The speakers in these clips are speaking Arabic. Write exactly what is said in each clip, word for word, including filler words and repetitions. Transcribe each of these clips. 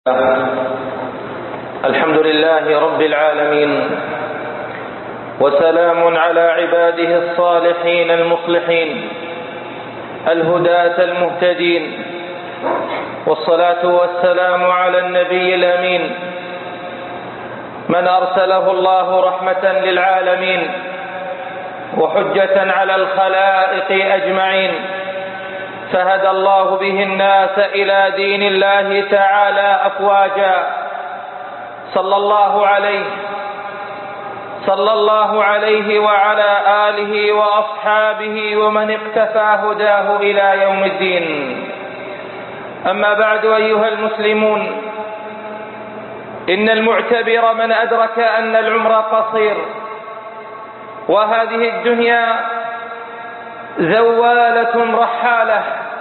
الحمد لله رب العالمين، وسلام على عباده الصالحين المصلحين الهداة المهتدين، والصلاة والسلام على النبي الأمين من أرسله الله رحمة للعالمين وحجة على الخلائق أجمعين، فهدى الله به الناس إلى دين الله تعالى أفواجا. صلى الله عليه صلى الله عليه وعلى آله وأصحابه ومن اقتفى هداه إلى يوم الدين. أما بعد، أيها المسلمون، إن المعتبر من أدرك أن العمر قصير، وهذه الدنيا زوالة رحالة،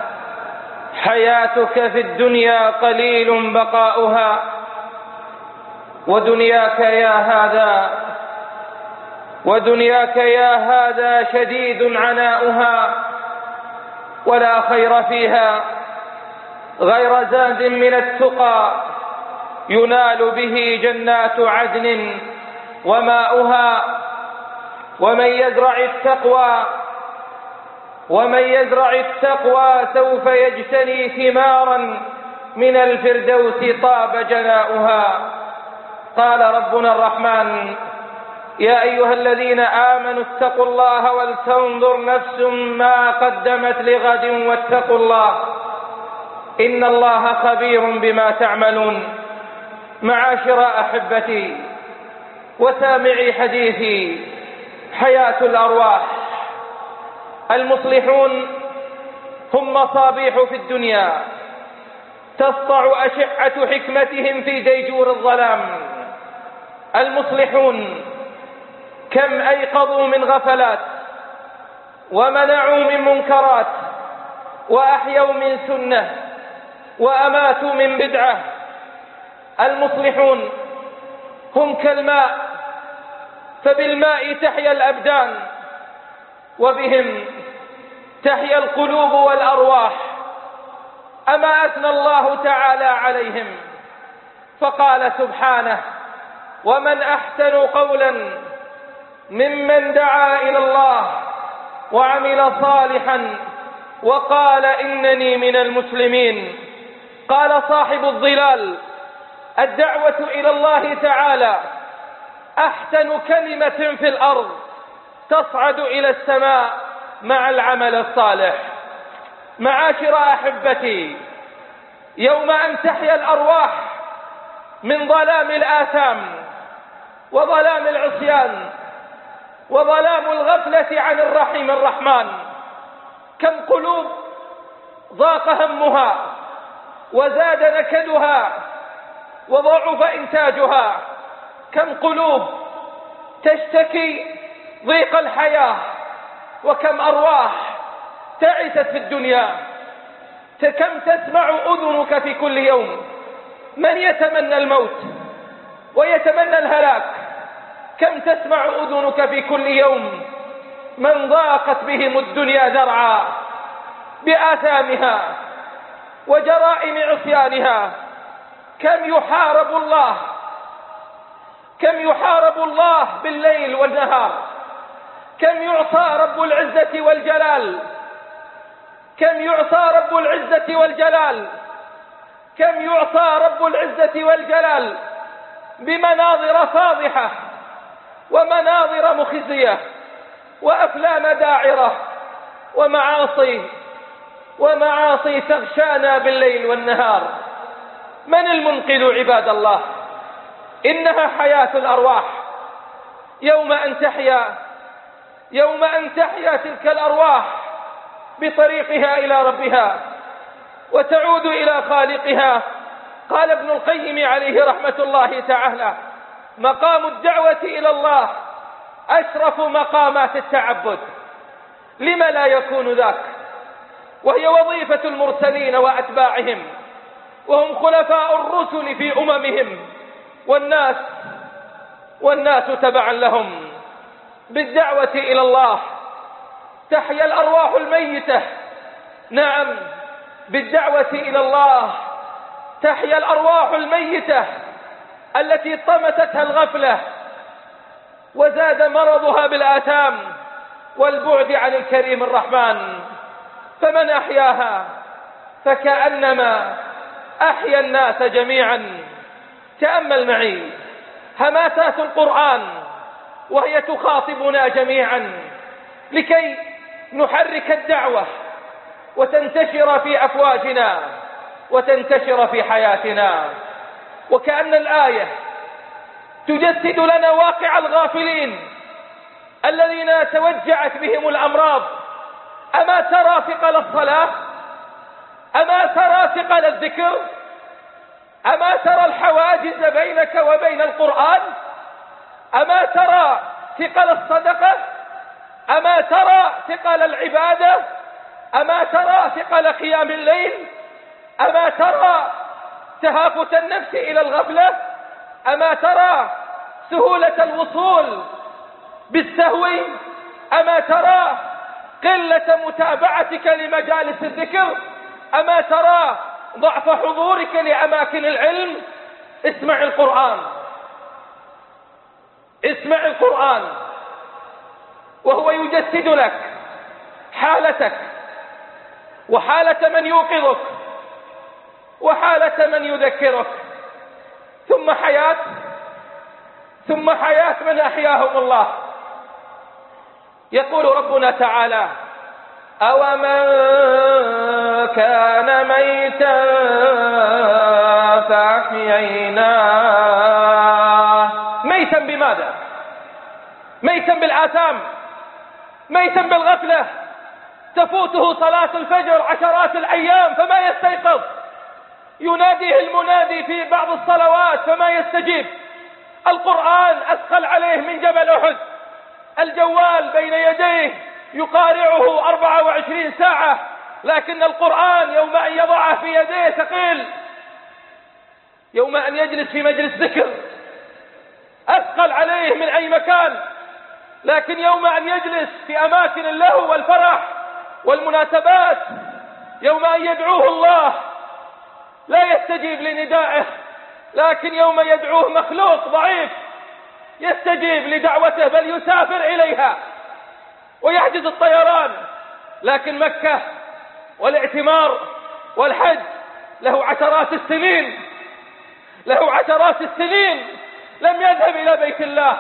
حياتك في الدنيا قليل بقاؤها، ودنياك يا هذا ودنياك يا هذا شديد عناؤها، ولا خير فيها غير زاد من التقى ينال به جنات عدن وماؤها. ومن يزرع التقوى ومن يزرع التقوى سوف يجتني ثمارا من الفردوس طاب جناؤها. قال ربنا الرحمن: يا أيها الذين آمنوا اتقوا الله ولتنظر نفس ما قدمت لغد واتقوا الله إن الله خبير بما تعملون. معاشر أحبتي وسامعي حديثي، حياة الأرواح. المصلحون هم مصابيح في الدنيا تسطع أشعة حكمتهم في ديجور الظلام. المصلحون كم أيقظوا من غفلات، ومنعوا من منكرات، وأحيوا من سنة، وأماتوا من بدعة. المصلحون هم كالماء، فبالماء تحيا الأبدان، وبهم تحيا القلوب والأرواح. أما أثنى الله تعالى عليهم فقال سبحانه: ومن أحسن قولا ممن دعا إلى الله وعمل صالحا وقال إنني من المسلمين. قال صاحب الظلال: الدعوة إلى الله تعالى أحسن كلمة في الأرض تصعد إلى السماء مع العمل الصالح. معاشر أحبتي، يوم أن تحيا الأرواح من ظلام الآثام وظلام العصيان وظلام الغفلة عن الرحيم الرحمن، كم قلوب ضاق همها وزاد نكدها وضعف إنتاجها، كم قلوب تشتكي ضيق الحياة، وكم أرواح تعست في الدنيا. كم تسمع أذنك في كل يوم من يتمنى الموت ويتمنى الهلاك. كم تسمع أذنك في كل يوم من ضاقت بهم الدنيا ذرعا بآثامها وجرائم عصيانها. كم يحارب الله كم يحارب الله بالليل والنهار. كم يعصى رب العزة والجلال كم يعصى رب العزة والجلال كم يعصى رب العزة والجلال بمناظر فاضحة ومناظر مخزية وأفلام داعرة ومعاصي ومعاصي تغشانا بالليل والنهار. من المنقذ عباد الله؟ إنها حياة الأرواح. يوم أن تحيا يوم أن تحيا تلك الأرواح بطريقها إلى ربها وتعود إلى خالقها. قال ابن القيم عليه رحمة الله تعالى: مقام الدعوة إلى الله أشرف مقامات التعبد. لم لا يكون ذاك؟ وهي وظيفة المرسلين وأتباعهم، وهم خلفاء الرسل في أممهم، والناس والناس تبعا لهم. بالدعوة إلى الله تحيا الأرواح الميتة. نعم، بالدعوة إلى الله تحيا الأرواح الميتة التي طمستها الغفلة وزاد مرضها بالآثام والبعد عن الكريم الرحمن. فمن أحياها فكأنما أحيا الناس جميعا. تأمل معي هماسات القرآن وهي تخاطبنا جميعا لكي نحرك الدعوة وتنتشر في أفواجنا وتنتشر في حياتنا. وكأن الآية تجسد لنا واقع الغافلين الذين توجعت بهم الأمراض. أما ترى ثقل الصلاة؟ أما ترى ثقل الذكر؟ أما ترى الحواجز بينك وبين القرآن؟ أما ترى ثقل الصدقة؟ أما ترى ثقل العبادة؟ أما ترى ثقل قيام الليل؟ أما ترى تهافت النفس إلى الغفلة؟ أما ترى سهولة الوصول بالسهو؟ أما ترى قلة متابعتك لمجالس الذكر؟ أما ترى ضعف حضورك لأماكن العلم؟ اسمع القرآن، اسمع القرآن وهو يجسد لك حالتك وحالة من يوقظك وحالة من يذكرك، ثم حياة ثم حياة من أحياهم الله. يقول ربنا تعالى: أومن كان ميتا فأحييناه. ميتا بماذا؟ ميتا بالآثام، ميتا بالغفلة، تفوته صلاة الفجر عشرات الأيام فما يستيقظ، يناديه المنادي في بعض الصلوات فما يستجيب، القرآن أثقل عليه من جبل أحد، الجوال بين يديه يقارعه أربعة وعشرين ساعة، لكن القرآن يوم أن يضعه في يديه ثقيل، يوم أن يجلس في مجلس ذكر أثقل عليه من أي مكان، لكن يوم أن يجلس في أماكن اللهو والفرح والمناسبات، يوم أن يدعوه الله لا يستجيب لندائه، لكن يوم يدعوه مخلوق ضعيف يستجيب لدعوته بل يسافر إليها ويحجز الطيران. لكن مكة والاعتمار والحج له عشرات السنين، له عشرات السنين لم يذهب إلى بيت الله،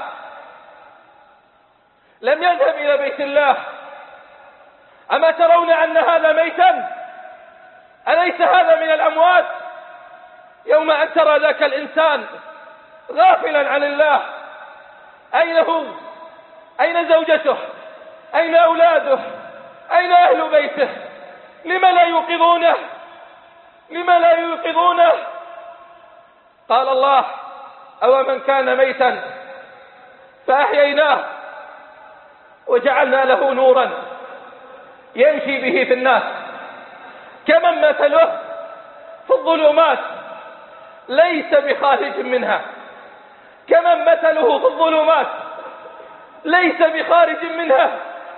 لم يذهب إلى بيت الله. أما ترون أن هذا ميتا؟ أليس هذا من الأموات؟ يوم أن ترى ذاك الإنسان غافلا عن الله، أين هو؟ أين زوجته؟ أين أولاده؟ أين أهل بيته؟ لما لا يوقظونه؟ لما لا يوقظونه؟ قال الله: أو من كان ميتا فأحييناه وجعلنا له نورا يمشي به في الناس كمن مثله في الظلمات ليس بخارج منها، كمن مثله في الظلمات ليس بخارج منها،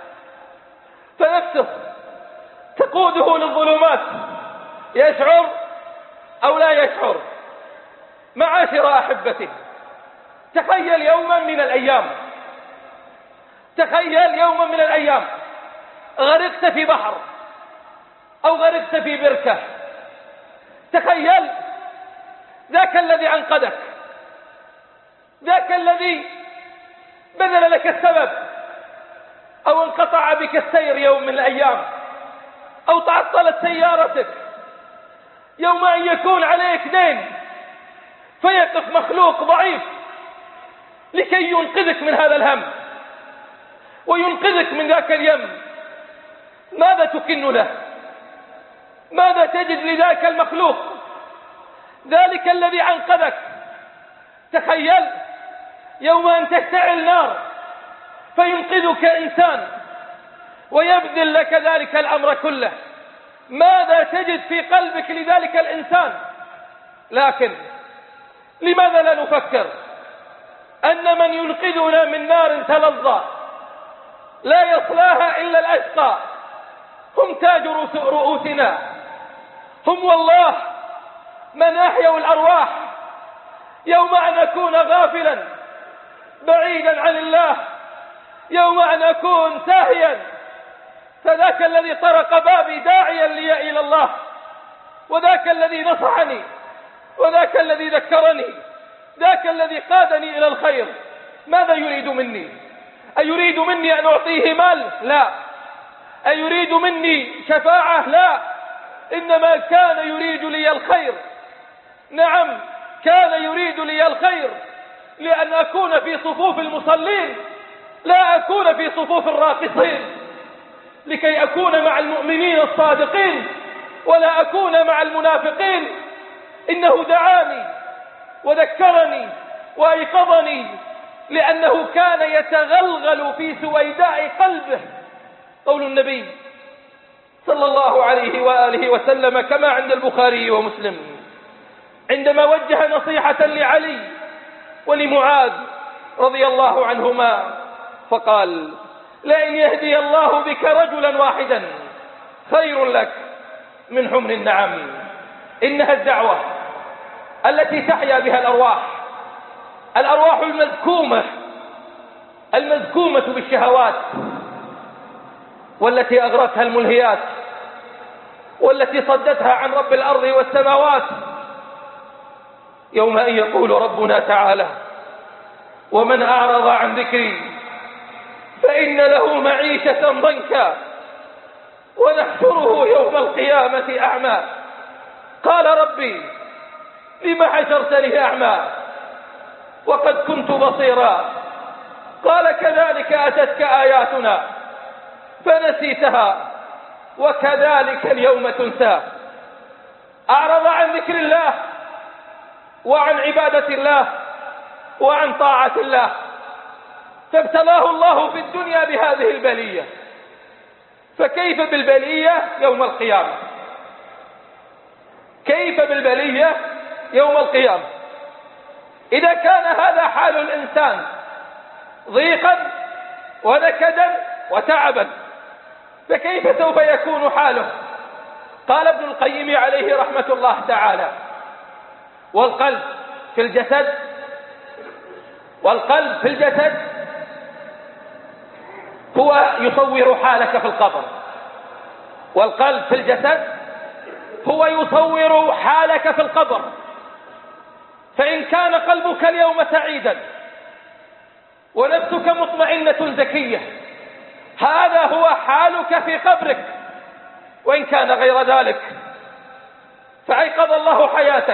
فنفسه تقوده للظلمات، يشعر أو لا يشعر. معاشر أحبتي، تخيل يوما من الأيام، تخيل يوما من الأيام غرقت في بحر أو غرقت في بركة، تخيل ذاك الذي أنقذك، ذاك الذي بذل لك السبب، أو انقطع بك السير يوم من الأيام، أو تعطلت سيارتك، يوم أن يكون عليك دين فيقف مخلوق ضعيف لكي ينقذك من هذا الهم وينقذك من ذاك اليم، ماذا تكن له؟ ماذا تجد لذاك المخلوق ذلك الذي أنقذك؟ تخيل يوم أن تشتعل نار فينقذك إنسان ويبذل لك ذلك الأمر كله، ماذا تجد في قلبك لذلك الإنسان؟ لكن لماذا لا نفكر أن من ينقذنا من نار تلظى لا يصلاها إلا الأشقى، هم تاج رؤوسنا، هم والله من أحيوا الأرواح، يوم أن أكون غافلا بعيدا عن الله، يوم أن أكون ساهيا، فذاك الذي طرق بابي داعيا لي إلى الله، وذاك الذي نصحني، وذاك الذي ذكرني، ذاك الذي قادني إلى الخير. ماذا يريد مني؟ أيريد مني أن أعطيه مال؟ لا. أيريد مني شفاعة؟ لا. إنما كان يريد لي الخير. نعم، كان يريد لي الخير، لأن أكون في صفوف المصلين لا أكون في صفوف الراقصين، لكي أكون مع المؤمنين الصادقين ولا أكون مع المنافقين. إنه دعاني وذكرني وأيقظني، لأنه كان يتغلغل في سويداء قلبه قول النبي صلى الله عليه وآله وسلم كما عند البخاري ومسلم، عندما وجه نصيحة لعلي ولمعاذ رضي الله عنهما فقال: لئن يهدي الله بك رجلا واحدا خير لك من حمر النعم. إنها الدعوة التي تحيا بها الأرواح، الأرواح المذكومة المذكومة بالشهوات، والتي أغرتها الملهيات، والتي صدتها عن رب الأرض والسماوات. يوم أن يقول ربنا تعالى: ومن أعرض عن ذكري فإن له معيشة ضنكا ونحشره يوم القيامة أعمى. قال: ربي لم حشرتني أعمى وقد كنت بصيرا؟ قال: كذلك أتتك آياتنا فنسيتها وكذلك اليوم تنسى. أعرض عن ذكر الله وعن عبادة الله وعن طاعة الله، فابتلاه الله في الدنيا بهذه البلية، فكيف بالبلية يوم القيامة؟ كيف بالبلية يوم القيامة؟ إذا كان هذا حال الإنسان ضيقا ونكدا وتعبا، فكيف سوف يكون حاله؟ قال ابن القيم عليه رحمة الله تعالى: والقلب في الجسد والقلب في الجسد هو يصور حالك في القبر. والقلب في الجسد هو يصور حالك في القبر. فإن كان قلبك اليوم سعيدا ونفسك مطمئنة زكية، هذا هو حالك في قبرك. وإن كان غير ذلك فأيقظ الله حياتك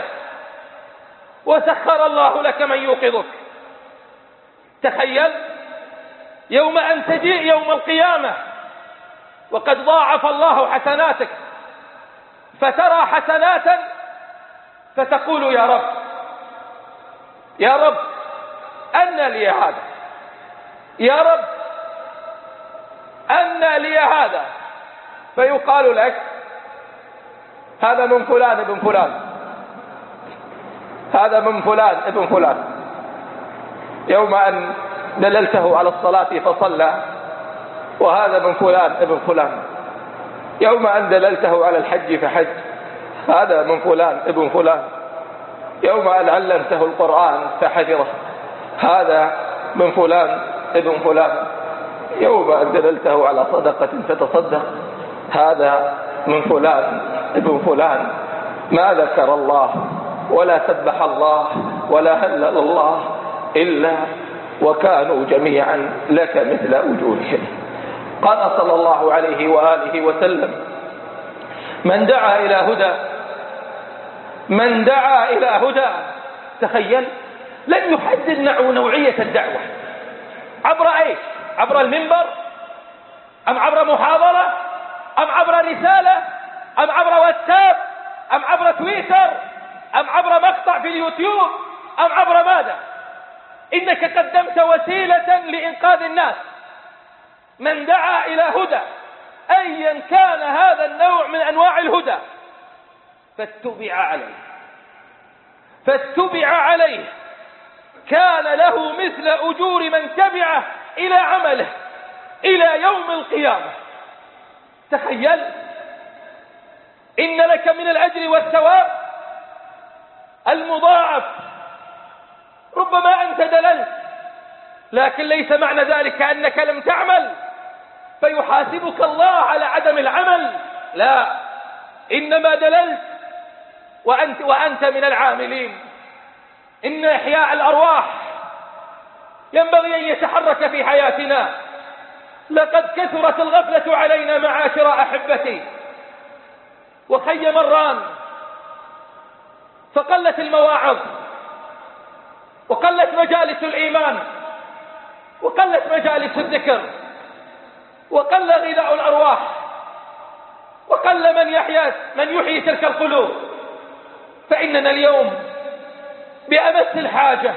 وسخر الله لك من يوقظك. تخيل يوم أن تجيء يوم القيامة وقد ضاعف الله حسناتك، فترى حسناتا فتقول: يا رب يا رب أن لي هذا، يا رب أن لي هذا. فيقال لك: هذا من فلان ابن فلان، هذا من فلان ابن فلان، يوم أن دللته على الصلاة فصلى، وهذا من فلان ابن فلان، يوم أن دللته على الحج فحج، هذا من فلان ابن فلان، يوم أن علمته القرآن فحفظه، هذا من فلان ابن فلان، يوم أن دللته على صدقة فتصدق، هذا من فلان ابن فلان. ما ذكر الله ولا سبح الله ولا هلل الله إلا وكانوا جميعا لك مثل أجورهم. قال صلى الله عليه وآله وسلم: من دعا إلى هدى من دعا إلى هدى. تخيل، لن يحدد نوعية الدعوة عبر ايش؟ عبر المنبر ام عبر محاضرة ام عبر رسالة ام عبر واتساب ام عبر تويتر ام عبر مقطع في اليوتيوب ام عبر ماذا؟ انك قدمت وسيلة لإنقاذ الناس. من دعا إلى هدى ايا كان هذا النوع من انواع الهدى فاتبع عليه فاتبع عليه كان له مثل أجور من تبعه إلى عمله إلى يوم القيامة. تخيل، إن لك من الأجر والثواب المضاعف. ربما أنت دللت، لكن ليس معنى ذلك أنك لم تعمل فيحاسبك الله على عدم العمل، لا، إنما دللت وأنت, وأنت من العاملين. إن إحياء الأرواح ينبغي أن يتحرك في حياتنا. لقد كثرت الغفلة علينا معاشر أحبتي، وخي مران، فقلت المواعظ، وقلت مجالس الإيمان، وقلت مجالس الذكر، وقل غذاء الأرواح، وقل من يحيي من يحيي تلك القلوب. فإننا اليوم بأمس الحاجة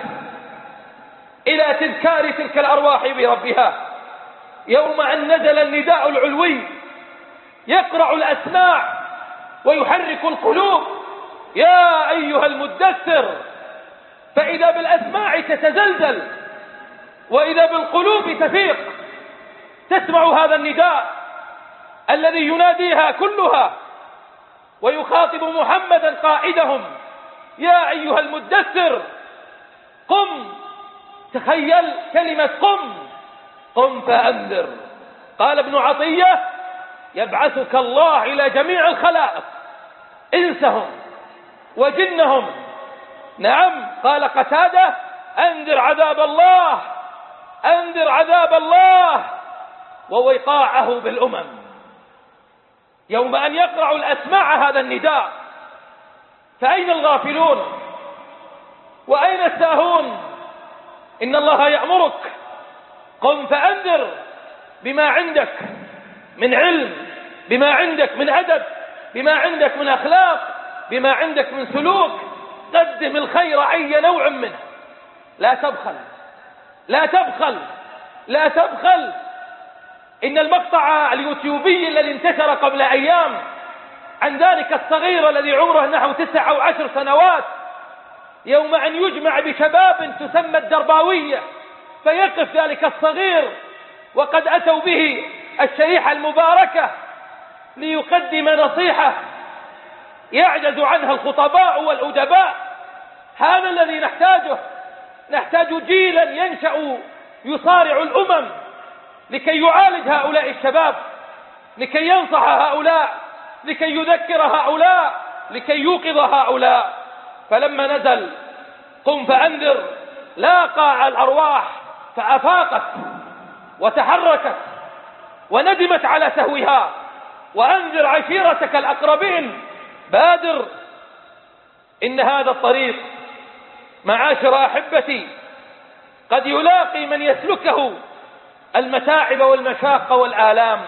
إلى تذكار تلك الأرواح بربها، يوم أن نزل النداء العلوي يقرع الأسماع ويحرك القلوب: يا أيها المدثر. فإذا بالأسماع تتزلزل وإذا بالقلوب تفيق، تسمع هذا النداء الذي يناديها كلها ويخاطب محمدا قائدهم: يا أيها المدثر قم. تخيل كلمة قم، قم فأنذر. قال ابن عطية: يبعثك الله إلى جميع الخلائق، إنسهم وجنهم. نعم، قال قتادة: أنذر عذاب الله، أنذر عذاب الله ووقاعه بالأمم. يوم أن يقرع الأسماع هذا النداء، فأين الغافلون وأين الساهون؟ إن الله يأمرك: قم فأنذر بما عندك من علم، بما عندك من أدب، بما عندك من أخلاق، بما عندك من سلوك. قدم الخير أي نوع منه، لا تبخل، لا تبخل، لا تبخل. إن المقطع اليوتيوبي الذي انتشر قبل أيام عن ذلك الصغير الذي عمره نحو تسع أو عشر سنوات، يوم أن يجمع بشباب تسمى الدرباوية، فيقف ذلك الصغير وقد أتوا به الشريحة المباركة ليقدم نصيحة يعجز عنها الخطباء والأدباء. هذا الذي نحتاجه. نحتاج جيلا ينشأ يصارع الأمم لكي يعالج هؤلاء الشباب، لكي ينصح هؤلاء، لكي يذكر هؤلاء، لكي يوقظ هؤلاء. فلما نزل قم فأنذر لاقى الأرواح فأفاقت وتحركت وندمت على سهوها. وأنذر عشيرتك الأقربين، بادر. إن هذا الطريق معاشر أحبتي قد يلاقي من يسلكه المتاعب والمشاق والآلام،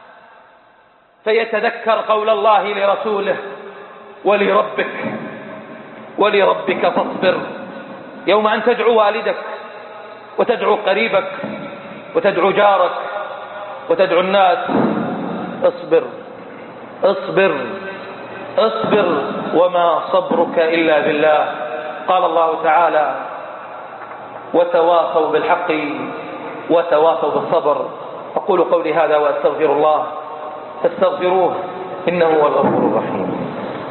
فيتذكر قول الله لرسوله: ولربك ولربك فاصبر. يوم أن تدعو والدك وتدعو قريبك وتدعو جارك وتدعو الناس: اصبر اصبر اصبر وما صبرك إلا بالله. قال الله تعالى: وتواصوا بالحق وتواصوا بالصبر. أقول قولي هذا وأستغفر الله، فاستغفروه إنه هو الغفور الرحيم.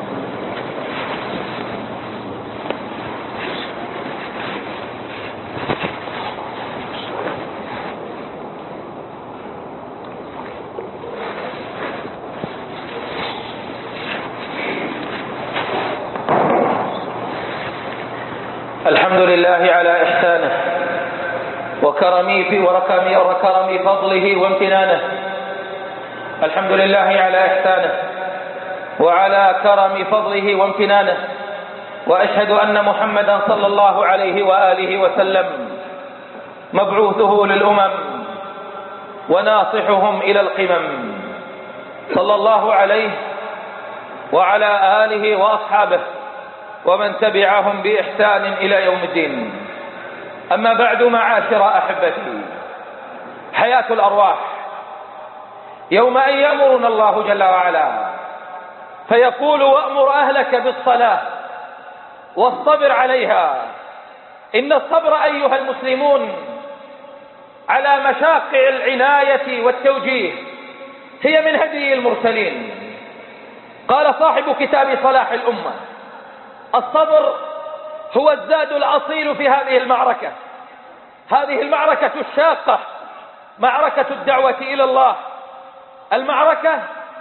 الحمد لله على إحسانه وكرمي في وركمي وكرم فضله وامتنانه. الحمد لله على إحسانه وعلى كرم فضله وامتنانه، وأشهد أن محمدا صلى الله عليه وآله وسلم مبعوثه للأمم وناصحهم إلى القمم، صلى الله عليه وعلى آله وأصحابه ومن تبعهم بإحسان إلى يوم الدين. أما بعد، معاشر أحبتي، حياة الأرواح يوم أن يأمرنا الله جل وعلا فيقول: وأمر أهلك بالصلاة واصطبر عليها. إن الصبر أيها المسلمون على مشاقع العناية والتوجيه هي من هدي المرسلين. قال صاحب كتاب صلاح الأمة: الصبر هو الزاد الأصيل في هذه المعركة، هذه المعركة الشاقة، معركة الدعوة إلى الله، المعركة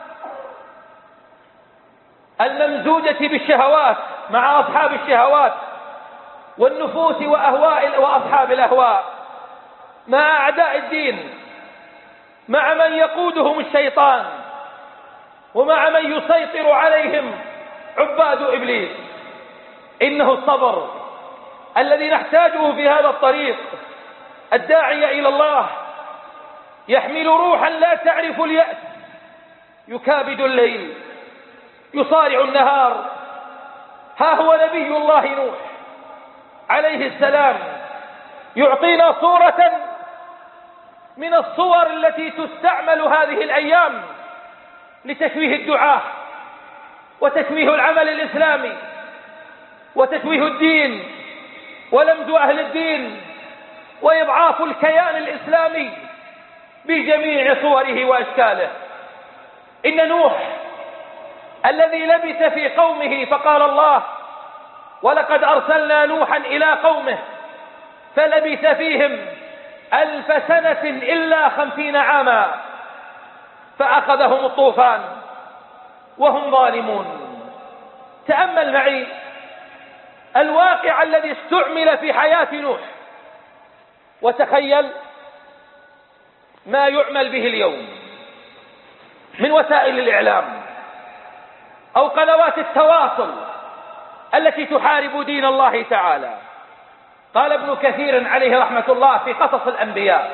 الممزوجة بالشهوات مع أصحاب الشهوات والنفوس وأهواء وأصحاب الأهواء، مع أعداء الدين، مع من يقودهم الشيطان، ومع من يسيطر عليهم عباد إبليس. إنه الصبر الذي نحتاجه في هذا الطريق الداعية إلى الله، يحمل روحا لا تعرف اليأس، يكابد الليل، يصارع النهار. ها هو نبي الله نوح عليه السلام يعطينا صورة من الصور التي تستعمل هذه الأيام لتشويه الدعاة وتشويه العمل الإسلامي وتشويه الدين ولمز أهل الدين وإضعاف الكيان الإسلامي بجميع صوره وأشكاله. إن نوح الذي لبث في قومه، فقال الله: ولقد أرسلنا نوحا إلى قومه فلبث فيهم ألف سنة إلا خمسين عاما فأخذهم الطوفان وهم ظالمون. تأمل معي الواقع الذي استعمل في حياة نوح، وتخيل ما يعمل به اليوم من وسائل الإعلام أو قنوات التواصل التي تحارب دين الله تعالى. قال ابن كثير عليه رحمة الله في قصص الأنبياء: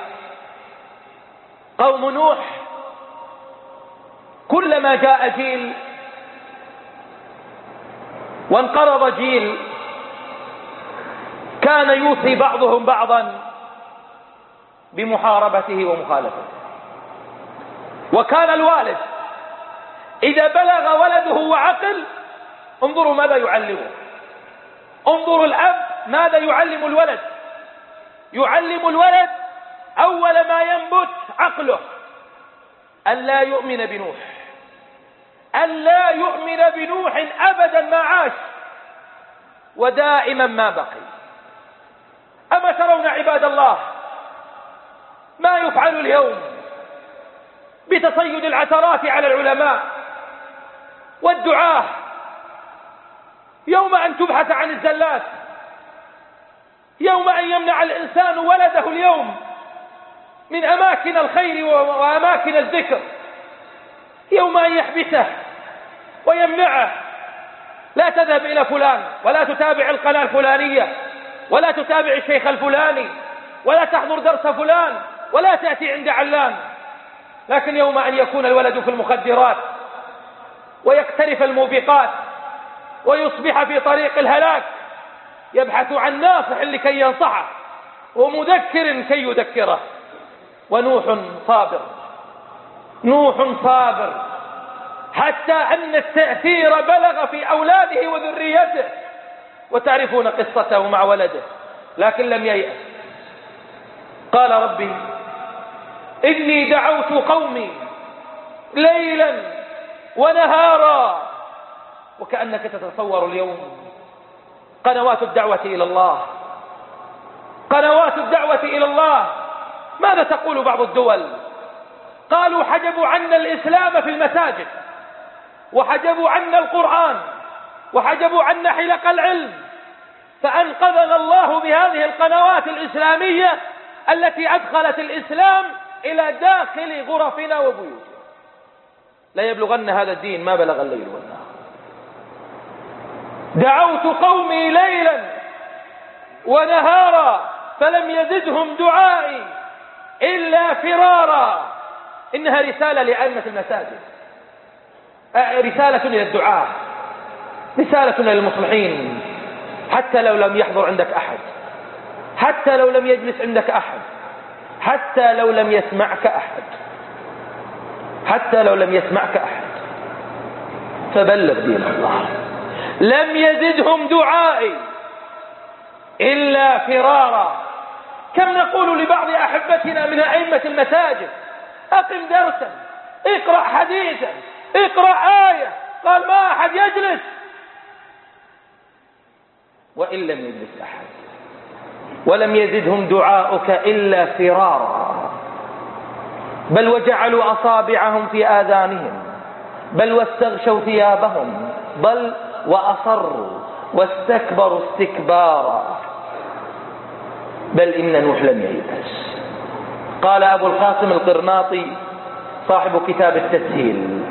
قوم نوح كلما جاء جيل وانقرض جيل كان يوصي بعضهم بعضا بمحاربته ومخالفته. وكان الوالد إذا بلغ ولده وعقل، انظروا ماذا يعلمه، انظروا الأب ماذا يعلم الولد. يعلم الولد أول ما ينبت عقله ألا يؤمن بنوح، ألا يؤمن بنوح أبدا ما عاش ودائما ما بقي. أما ترون عباد الله ما يفعل اليوم بتصيد العثرات على العلماء والدعاة؟ يوم أن تبحث عن الزلات، يوم أن يمنع الإنسان ولده اليوم من أماكن الخير وأماكن الذكر، يوم أن يحبسه ويمنعه: لا تذهب إلى فلان، ولا تتابع القناة الفلانية، ولا تتابع الشيخ الفلاني، ولا تحضر درس فلان، ولا تأتي عند علان. لكن يوم أن يكون الولد في المخدرات ويقترف الموبقات ويصبح في طريق الهلاك، يبحث عن ناصح لكي ينصحه ومذكر كي يذكره. ونوح صابر، نوح صابر، حتى أن التأثير بلغ في أولاده وذريته، وتعرفون قصته مع ولده، لكن لم ييأس. قال: ربي إني دعوت قومي ليلا ونهارا. وكأنك تتصور اليوم قنوات الدعوة إلى الله، قنوات الدعوة إلى الله ماذا تقول بعض الدول؟ قالوا: حجبوا عنا الإسلام في المساجد، وحجبوا عنا القرآن، وحجبوا عنا حلق العلم، فأنقذنا الله بهذه القنوات الإسلامية التي أدخلت الإسلام إلى داخل غرفنا وبيوتنا. لا يبلغن هذا الدين ما بلغ الليل والنهار. دعوت قومي ليلا ونهارا فلم يزدهم دعائي إلا فرارا. إنها رسالة لأئمة المساجد، رسالة إلى الدعاة، رسالة إلى المصلحين، حتى لو لم يحضر عندك أحد، حتى لو لم يجلس عندك أحد، حتى لو لم يسمعك أحد، حتى لو لم يسمعك أحد، فبلغ دين الله. لم يزدهم دعائي إلا فرارا. كم نقول لبعض أحبتنا من أئمة المساجد: أقم درسا، اقرأ حديثا، اقرأ آية، قال: ما أحد يجلس. وإن لم يجلس أحد. ولم يزدهم دعاؤك إلا فرارا، بل وجعلوا أصابعهم في آذانهم، بل واستغشوا ثيابهم، بل وأصروا واستكبروا استكبارا، بل إن نوح لم ييأس. قال أبو القاسم القرناطي صاحب كتاب التسهيل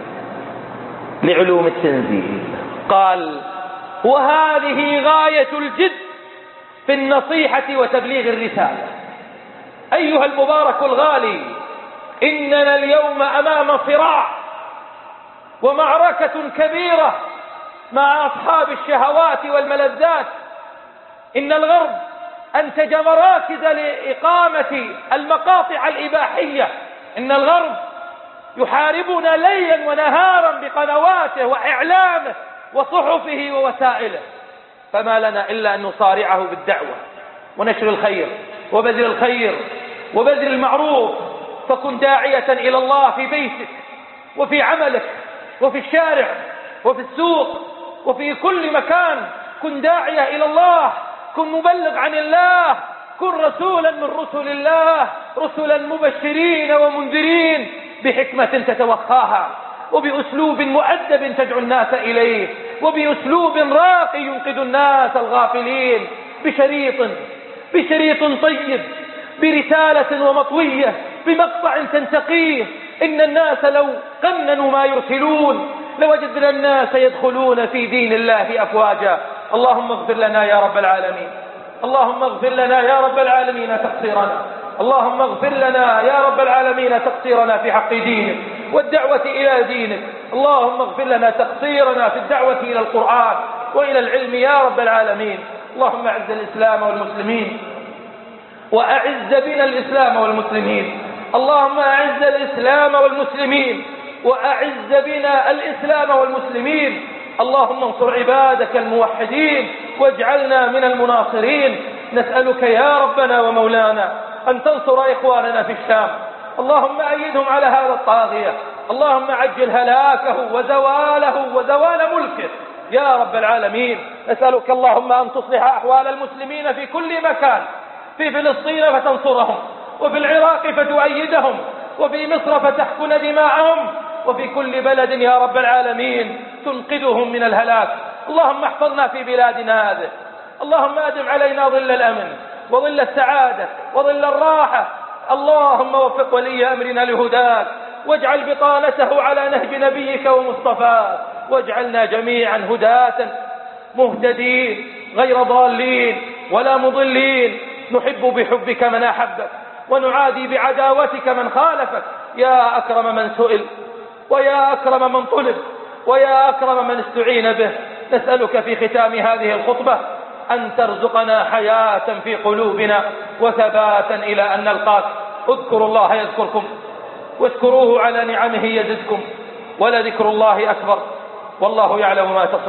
لعلوم التنزيل، قال: وهذه غاية الجد في النصيحة وتبليغ الرسالة. أيها المبارك الغالي، إننا اليوم أمام صراع ومعركة كبيرة مع أصحاب الشهوات والملذات. إن الغرب أنتج مراكز لإقامة المقاطع الإباحية. إن الغرب يحاربنا ليلا ونهارا بقنواته وإعلامه وصحفه ووسائله، فما لنا إلا أن نصارعه بالدعوة ونشر الخير وبذل الخير وبذل المعروف. فكن داعية إلى الله في بيتك وفي عملك وفي الشارع وفي السوق وفي كل مكان. كن داعية إلى الله، كن مبلغ عن الله، كن رسولا من رسل الله، رسلا مبشرين ومنذرين بحكمة تتوخاها، وبأسلوب مؤدب تدعو الناس إليه، وبأسلوب راقي ينقذ الناس الغافلين، بشريط بشريط طيب، برسالة ومطوية، بمقطع تنتقيه. إن الناس لو قننوا ما يرسلون لوجدنا الناس يدخلون في دين الله أفواجا. اللهم اغفر لنا يا رب العالمين، اللهم اغفر لنا يا رب العالمين تقصيرنا، اللهم اغفر لنا يا رب العالمين تقصيرنا في حق دينك والدعوة إلى دينك. اللهم اغفر لنا تقصيرنا في الدعوة إلى القرآن وإلى العلم يا رب العالمين. اللهم أعز الإسلام والمسلمين وأعز بنا الإسلام والمسلمين. اللهم أعز الإسلام والمسلمين وأعز بنا الإسلام والمسلمين. اللهم انصر عبادك الموحدين واجعلنا من المناصرين. نسألك يا ربنا ومولانا أن تنصر إخواننا في الشام، اللهم أيدهم على هذا الطاغية، اللهم عجل هلاكه وزواله وزوال ملكه يا رب العالمين. نسألك اللهم أن تصلح أحوال المسلمين في كل مكان، في فلسطين فتنصرهم، وفي العراق فتؤيدهم، وفي مصر فتحقن دماءهم، وفي كل بلد يا رب العالمين تنقذهم من الهلاك. اللهم احفظنا في بلادنا هذه، اللهم أدم علينا ظل الأمن وظل السعادة وظل الراحة. اللهم وفق ولي أمرنا لهداك، واجعل بطانته على نهج نبيك ومصطفاك، واجعلنا جميعا هداة مهتدين غير ضالين ولا مضلين، نحب بحبك من أحبك ونعادي بعداوتك من خالفك يا أكرم من سئل ويا أكرم من طلب ويا أكرم من استعين به. نسألك في ختام هذه الخطبة أن ترزقنا حياة في قلوبنا وثباتا إلى أن نلقاك. اذكروا الله يذكركم واشكروه على نعمه يزدكم، ولذكر الله أكبر، والله يعلم ما تصنعون.